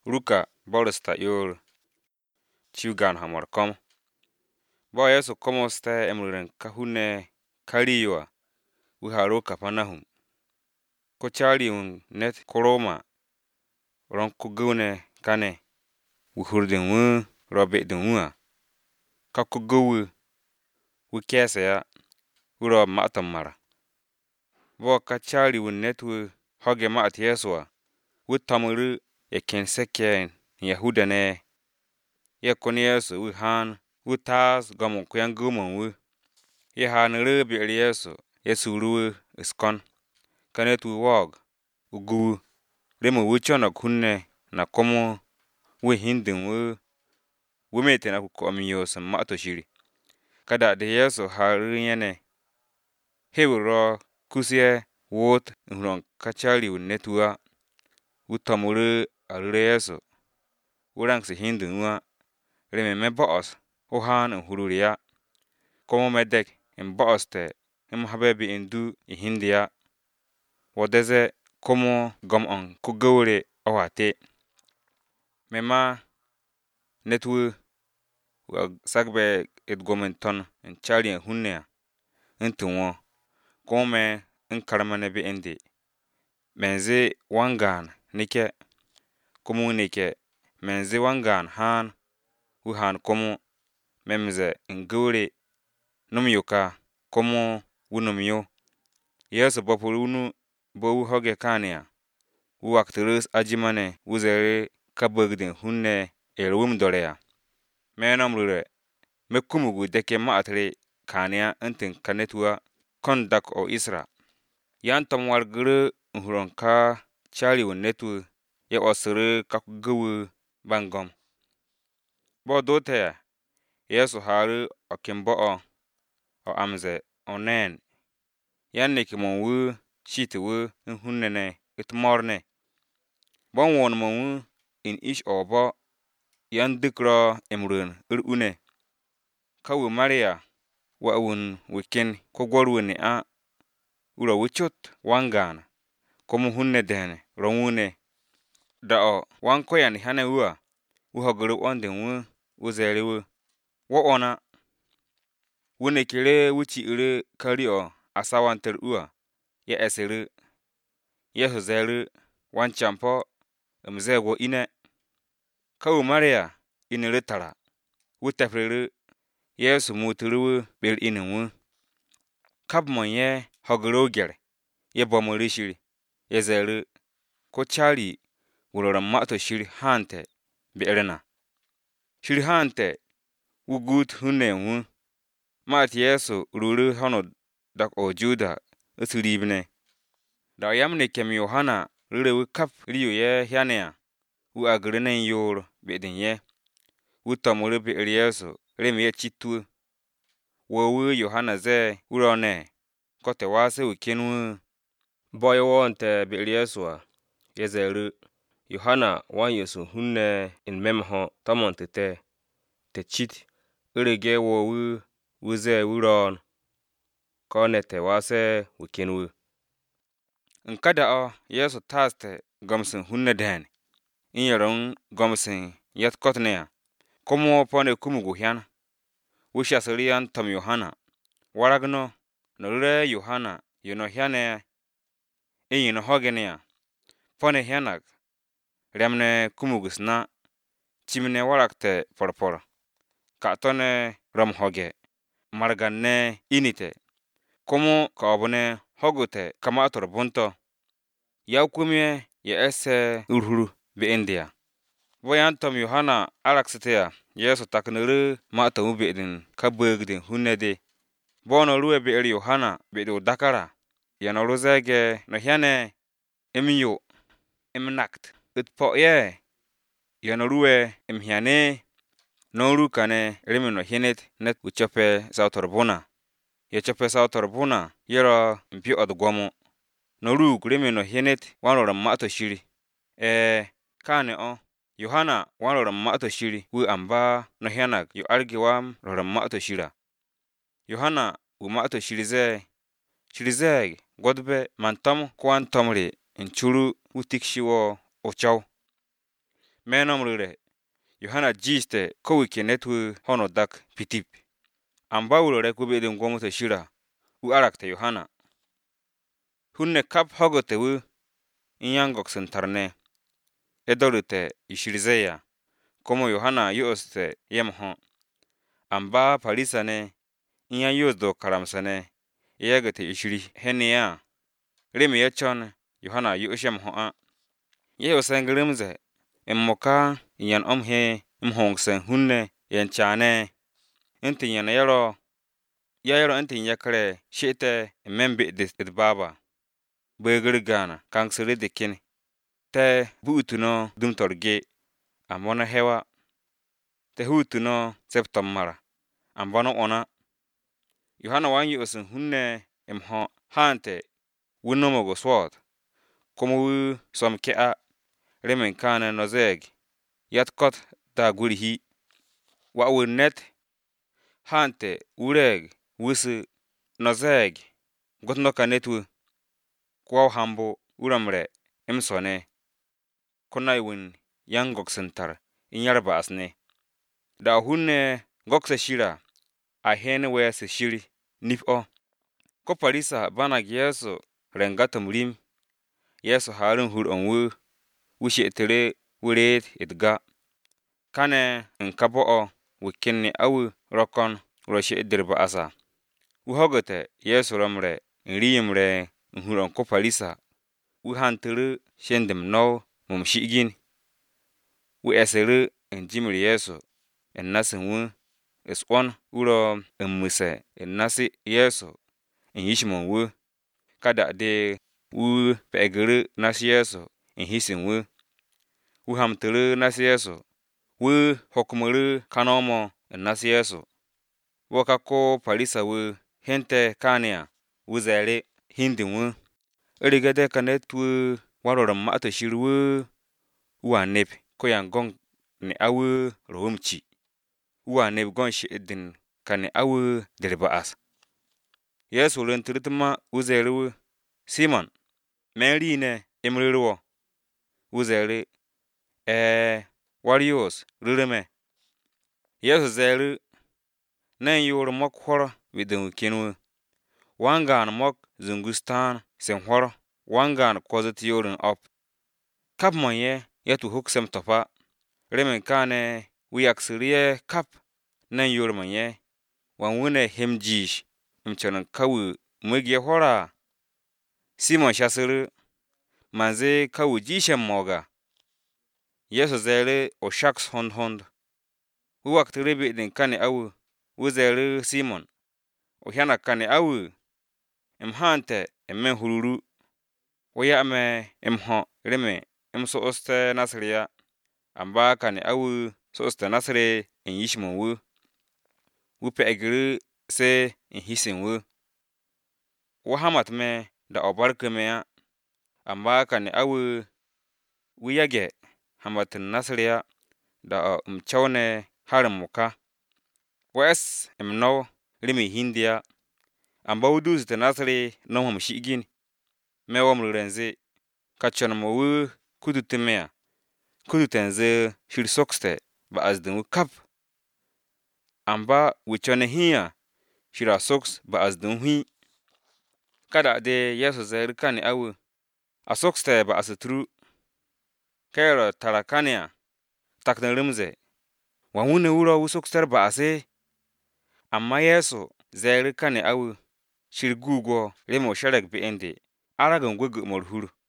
ruka borsta yor chiugan hamor kom bo yesu komoste emruren kahune kariwa wiharo kapanahum ko chariun net koroma ron kugune kane wuhurdin wu robe dinwa ka kuguwu wukese ya wuro matamara bo ka chari wun netwu hoge ma at yeswa wutamuru ekenseken yahudane ye kon yesu wu han wutas gamu kuyangumun wu ye hanuru bi yesu ruwu iskon kanetu wog ugu remu wuchona kunne na komo wu hindin wu metena ku komiyos mato shiri kada de yesu haru yene hebro kusie wot nron kachali netwa wutamuru arure yesu urang si hindin wa reme me boos uhan hururiya komo medek booste habebi indu hindiya wodeze komo gomon kugawre awate mema netwu sagbe edgomenton chali hunne intunwo kome inkarmane bi indi menze wangan nike komo nike menze wangan han wuhan komo memze ingawre numyuka komo wunumyo yesu bopurunu bo hoge kania wakturus ajimane wuzere kabagdin hunne erwum doreya menamrure mekumugu deke maatre kania intin kanetwa kondak o isra yantam warguru uhronka chali wonnetu ye osuru kakugu bangom bo dote yesu haru okimbo o amze onen yanne wu chitwu hunnene itmorne bon won mo in ish obo yan dikro emrun urune kawu maria wa wun wikin kogorwune a uro wuchut wangan komu hunne dene ronwune dao wankoyan hanewa wuhoguru ondin wuzerewu wo ona wune kire wuchi ire kario asawanter ye esiru yesu zeru wanchampo mzego ine kawu maria inere tara wutafreru yesu muturu ber inenwu kabmon ye hogoro ger ye bomori shiri ye zeru ko chari wuroran mato shiri hante berena shiri hante wugut hunenwu mat yesu ruru hono dak o juda usuribne da yamne kem yohana rurewu kap riyo ye hyanea wu agrenen yor bedin ye wutamuru bi yesu remiye chitu wowu yohana ze urone kote wase ukenwu boy wonte bi yesu yezeru yohana wan yesu hunne in memho tamontete te chit urege wowu wuze wuron konete wase ukenwu nkada yesu taste gomsin hunne den inyeron gomsin yet kotneya komo pone kumugu hyan wushasriyan tam yohana waragno nore yohana yono hyane inyino hogenia pone hyanak remne kumugusna chimne warakte porpor katone rom hoge marganne inite komo kabone hogute kamator bunto yaukumye ye ese urhuru be india boyantom yohana araksitea yesu taknuru mata ubedin kabegdin hunnede bono ruwe be yohana bedo dakara yana rozege no hyane emyo emnakt utpo ye yana ruwe emhyane no rukane remino hinet net uchope sautorbuna ye chope sautorbuna yero mpi odgomo no ru remino hinet wanoro mato shiri kane yohana wanoro mato shiri wu amba no hyanak yo argiwam ro mato shira yohana wu mato shirize godbe mantom kwan tomri inchuru utikshiwo ochaw menomrere Yohana jiste kowike netwe hono dak pitip. Amba wulore kubede ngomte shira u arakte Yohana. Hunne kap hogote wu inyangok sentarne. Edorute ishirizeya. Komo Yohana yoste yemho. Amba palisane inya yozdo karamsane. Yegete ishiri henia. Remi yechon Yohana yoshem hoa. Yehosengremze emmoka yan omhe mhongsen hunne yan chane. Inti yan yaro inti yakre shite membe de baba. Begirgana kangsere de kin. Te buutuno dumtorge amona hewa. Te huutuno septammara ambano ona. Yohana wanyi osun hunne emho hante wunomogo sword. Komo wu somkea remen kana nozeg yatkot da gurihi wa wunet hante ureg wusu nozeg gotnoka netwu kwa hambo uramre emsone kunai wun yangok sentar inyarba asne da hunne gokse shira a hene wese shiri nifo ko parisa bana yeso rengatum rim yeso harun hur onwu wushi etere wuret edga kane nkabo wikinni awu rokon roshi edirba asa uhogote yeso ramre nriyimre nhuron ko parisa hanturu shendem no mumshigin esere njimri yeso ennasinwu eswon uro emmuse ennasi yeso enyishmon wu kada de wu pegere nasi yeso enhisinwu hamturu nasi yeso wu hokumuru kanomo ennasi yeso wokako parisa wu hente kania wuzere hindinwu erigede kanetwu waroram ma'ata shirwu wanep koyan gong ne awu rawumchi wanep gon shedin kane awu derbaas yeso lentirtuma wuzeru Simon merine emrerwo wuzere Warriors rureme yeso zeru nen yor mok hor widin kinwu wangan mok zungustan sen hor wangan kozati yorin op kap monye yetu huksem topa remen kane wiyaksiriye kap nen yor monye wanwune hemjish mchanan kawu mwegye hora Simon shasiru manze kawu jishem moga yeso zere o shaks hond waktribe din kane awu wuzere Simon o hana kane awu emhante emen hururu oyame emho reme emso oste nasriya amba kane awu so oste nasre enyishmon wu peegru se enhisin wu hamat me da obarkeme amba kane awu wiyage hamatin nasriya da mchawne harin muka wes emno rimi hindiya amba wuduz de nasri nomham shigin mewom renze kachonmo wu kudutemea kudutenze shirsokste ba azdin kap amba wichone hiya shira soks ba azdin hui kada de yeso zer kane awu asokste ba asutru kero tarakania takdan rimze wawune wuro wusokster ba ase amma yeso zer kane awu shirgugo remo sharek be ende aragan gwegu morhur